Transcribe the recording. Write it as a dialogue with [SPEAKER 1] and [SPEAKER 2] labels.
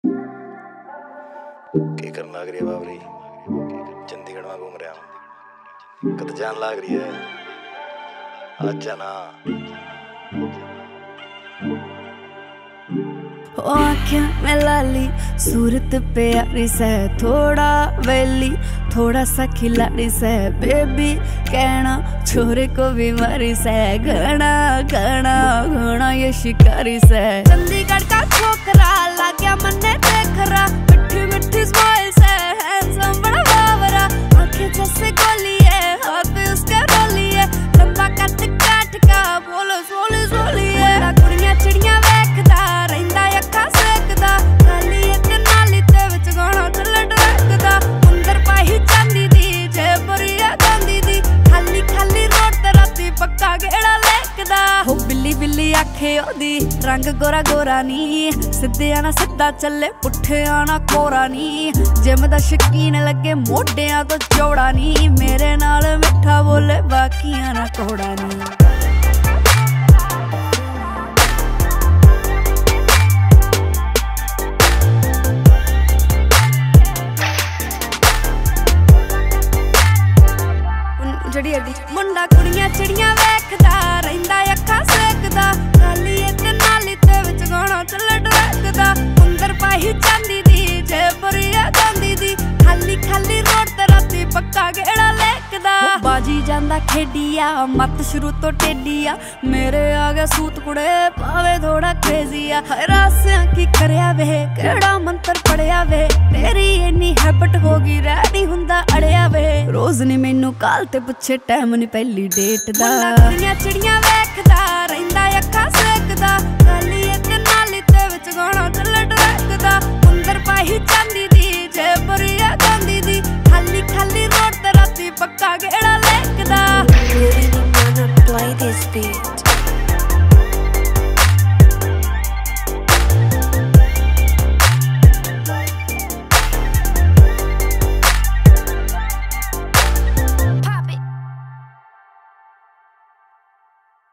[SPEAKER 1] ਕੀ ਕਰਨ ਲੱਗ ਰਹੀ ਹੈ ਬਾਬਰੀ? ਚੰਡੀਗढ़ में घूम रहा हूँ। कत जान लग रही है? अच्छा ना
[SPEAKER 2] आँखें में लाली सूरत प्यारी से, थोड़ा वेली थोड़ा सा खिलाड़ी से, बेबी कहना छोरे को बीमारी से, घना घना घना ये शिकारी से। चंडीगढ़ का छोकरा लाग्या मन्ने देख रहा, मिठी मिठी स्माइल से हैंडसम बड़ा बावरा, आँखें जैसे गोली है हाथ पे उसके रोली है, लंबा कद काट का बोलो सोली सोली है। कुड़ियां चिड़ियां वेखदा रहिंदा अखा सेकदा, खाली इते नाली ते विच गाना चले डरकदा, अंदर पाही चांदी दी जे बरिया गांधी दी, खाली खाली रोड ते राती पक्का गेड़ा लेकदा। हो बिल्ली बिल्ली आखे ओदी रंग गोरा गोरा नी, सिद्धे आना सिद्धा चले पुठे आना कोरा नी, जिम दा शकीन लगे मोटियां तो चौड़ा नी, मेरे नाल मिठा बोले बाकियां ना कोड़ा नी। जड़ी अड्डी मुंडा कुड़ियां चिड़ियां वेखदा रहिंदा अखा सेकदा, खाली इते नाली ते विच गाना चले डरकदा, अंदर पाही चांदी दी जे बरिया गांधी दी, खाली खाली रोड ते राती पक्का गेड़ा लेकदा। बाजी जांदा खेडिया मत शुरू तो टेडिया, मेरे आगे सूत कुड़े पावे थोड़ा क्रेजिया, रासियां की करया वे केड़ा मंत्र पढ़िया वे, तेरी इन्नी हैबिट होगी रेडी हुंदा अड़िया वे, रोज नी मैनू काल ते पुछे टाइम नी पहली डेट दा। कुड़ियां चिड़ियां वेखदा रहिंदा अखा सेकदा,